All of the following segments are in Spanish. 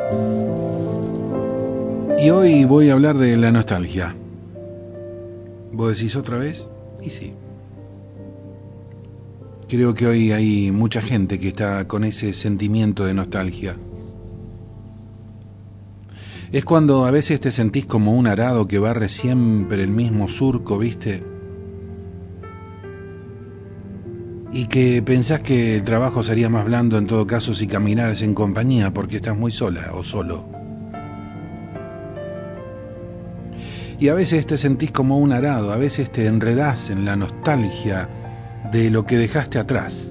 Y hoy voy a hablar de la nostalgia. ¿Vos decís otra vez? Y sí. Creo que hoy hay mucha gente que está con ese sentimiento de nostalgia. Es cuando a veces te sentís como un arado que barre siempre el mismo surco, ¿viste? Y que pensás que el trabajo sería más blando en todo caso si caminaras en compañía porque estás muy sola o solo. Y a veces te sentís como un arado, a veces te enredás en la nostalgia de lo que dejaste atrás.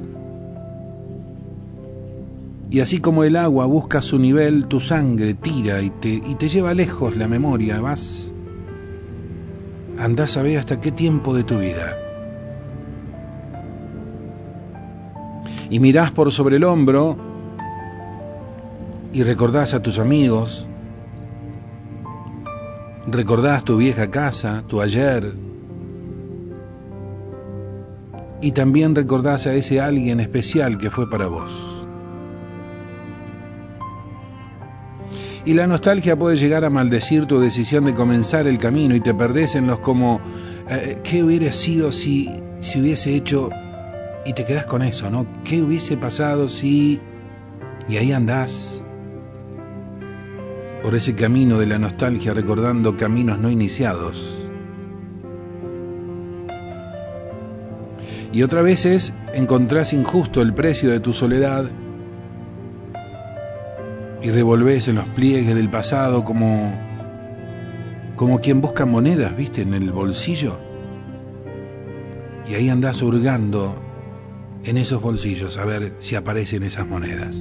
Y así como el agua busca su nivel, tu sangre tira y te lleva lejos la memoria. Andás a ver hasta qué tiempo de tu vida. Y mirás por sobre el hombro y recordás a tus amigos. Recordás tu vieja casa, tu ayer. Y también recordás a ese alguien especial que fue para vos. Y la nostalgia puede llegar a maldecir tu decisión de comenzar el camino y te perdés en los como ¿qué hubiera sido si hubiese hecho? Y te quedás con eso, ¿no? ¿Qué hubiese pasado si? Y ahí andás por ese camino de la nostalgia recordando caminos no iniciados. Y otras veces encontrás injusto el precio de tu soledad y revolvés en los pliegues del pasado como quien busca monedas, ¿viste? En el bolsillo. Y ahí andás hurgando en esos bolsillos a ver si aparecen esas monedas.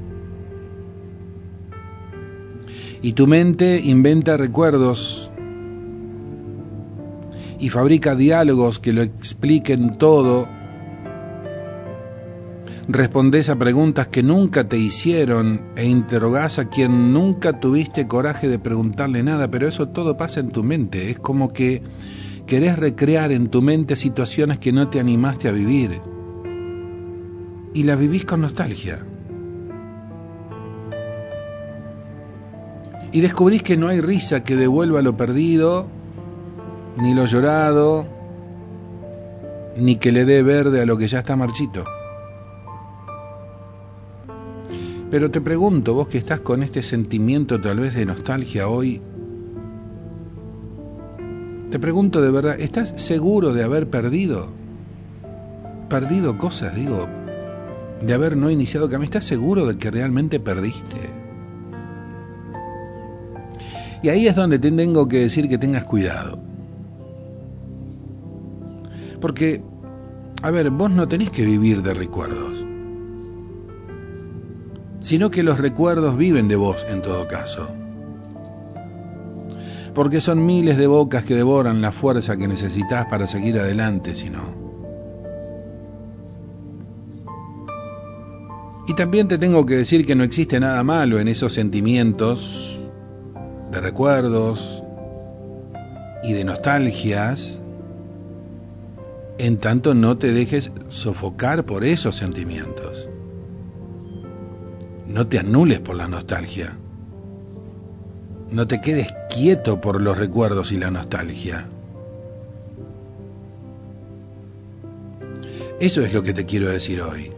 Y tu mente inventa recuerdos y fabrica diálogos que lo expliquen todo. Respondés a preguntas que nunca te hicieron e interrogás a quien nunca tuviste coraje de preguntarle nada, pero eso todo pasa en tu mente. Es como que querés recrear en tu mente situaciones que no te animaste a vivir y las vivís con nostalgia. Y descubrís que no hay risa que devuelva lo perdido, ni lo llorado, ni que le dé verde a lo que ya está marchito. Pero te pregunto, vos que estás con este sentimiento tal vez de nostalgia hoy, te pregunto de verdad, ¿estás seguro de haber perdido cosas, digo, de haber no iniciado camino? ¿Estás seguro de que realmente perdiste? Y ahí es donde te tengo que decir que tengas cuidado. Porque, a ver, vos no tenés que vivir de recuerdos, sino que los recuerdos viven de vos en todo caso. Porque son miles de bocas que devoran la fuerza que necesitas para seguir adelante, si no. Y también te tengo que decir que no existe nada malo en esos sentimientos de recuerdos y de nostalgias, en tanto no te dejes sofocar por esos sentimientos. No te anules por la nostalgia. No te quedes quieto por los recuerdos y la nostalgia. Eso es lo que te quiero decir hoy.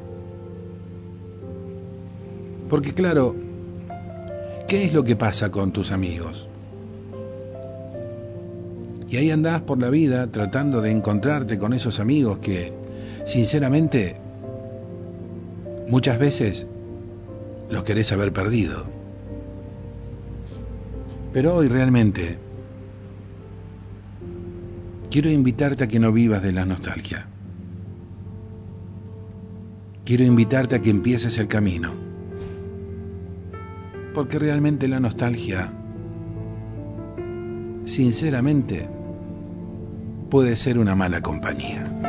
Porque claro, ¿qué es lo que pasa con tus amigos? Y ahí andás por la vida tratando de encontrarte con esos amigos que, sinceramente, muchas veces los querés haber perdido. Pero hoy realmente quiero invitarte a que no vivas de la nostalgia. Quiero invitarte a que empieces el camino. Porque realmente la nostalgia, sinceramente, puede ser una mala compañía.